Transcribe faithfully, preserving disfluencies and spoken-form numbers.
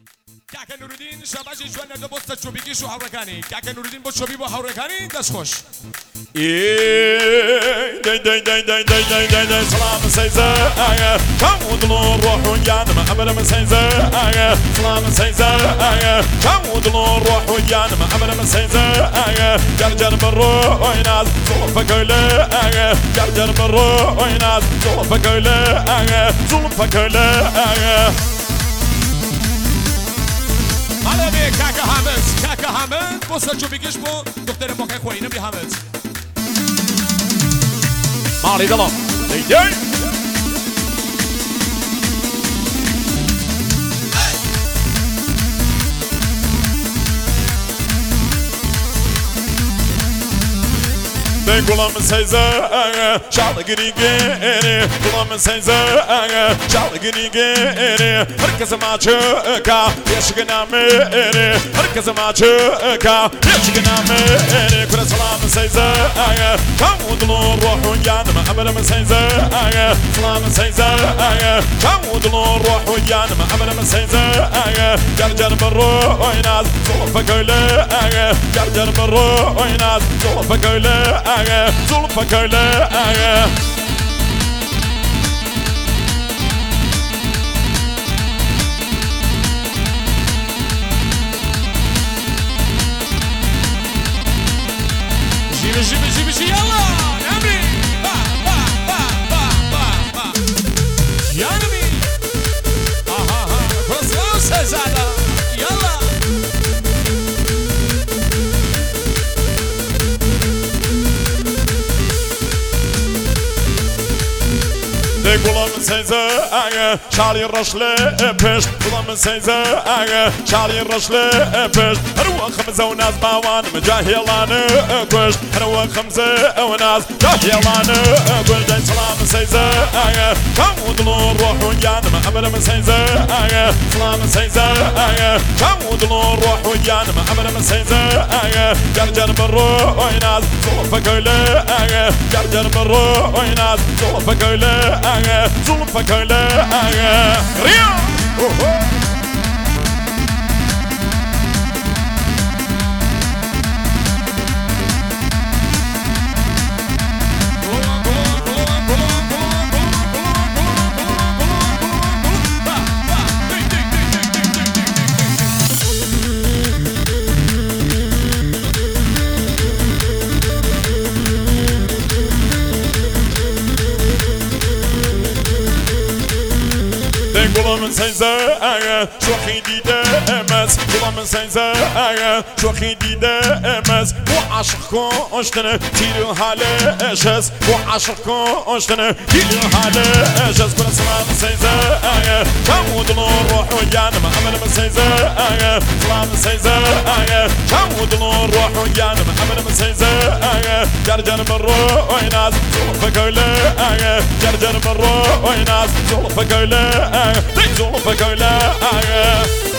کاکە نورودین شاباشی جوان نەردە بۆ سەرچۆبیگیش و هاوڕەکانی کاکە نورودین بۆ چۆبی بۆ هاوڕەکانی دەستخۆش داي داي داي داي داي داي داي داي سلام سيزا كود الروح ويانا ما أبدا من سيزا سلام سيزا كود الروح ويانا ما أبدا من سيزا جرجر بالروح ويناس زلفة كله جرجر بالروح ويناس زلفة كله زلفة كله حالا بێ کاکە حامد کاکە حامد بۆ سەرچۆبیگیش بۆ دختەرە مۆقەی خۆی نەبی حامد مالي دلم داي داي Gulam seyze, şalı gini geri. Gulam seyze, şalı gini geri. Herkese maçıka, yaşıkına meri. Herkese maçıka, yaşıkına meri. Kure salam seyze, kavudlu ruhun yanıma. Amelem seyze, salam seyze, kavudlu ruhun yanıma. Amelem seyze, gerger barru oynaz. Zulfa köyle, gerger barru oynaz. Zulfa köyle. زلفة كله جيبي جيبي جيبي جيبي يلا نامي با با با با با با يا نبي اها ها كوسلو سزادا يلا Gulam seyze, şali raşle peş. Gulam seyze, şali raşle peş. Herwa خمسة وناس باوان مجاهلانه كوش. herwa خمسة وناس جاهلانه كوش. جاي سلام سيزه كودلو روح ويانا أمر من سيزه سلام سيزه كودلو روح ويانا أمر من سيزه جرجر بالروح ويناس زلفة كله جرجر بالروح ويناس زلفة كله زلفة كله ريا Gulam seyze, şoki didemez. Gulam seyze, şoki didemez. Bu aşık konuştunu tiri hale eşez. Bu aşık konuştunu tiri hale eşez. Kule salam seyze, kavudlu ruhu yanıma. Amelem seyze, salam seyze, kavudlu ruhu yanıma. Amelem seyze, gerger barru oynaz. Zulfa köyle, gerger barru oynaz. Zulfa köyle. Zulfa köyle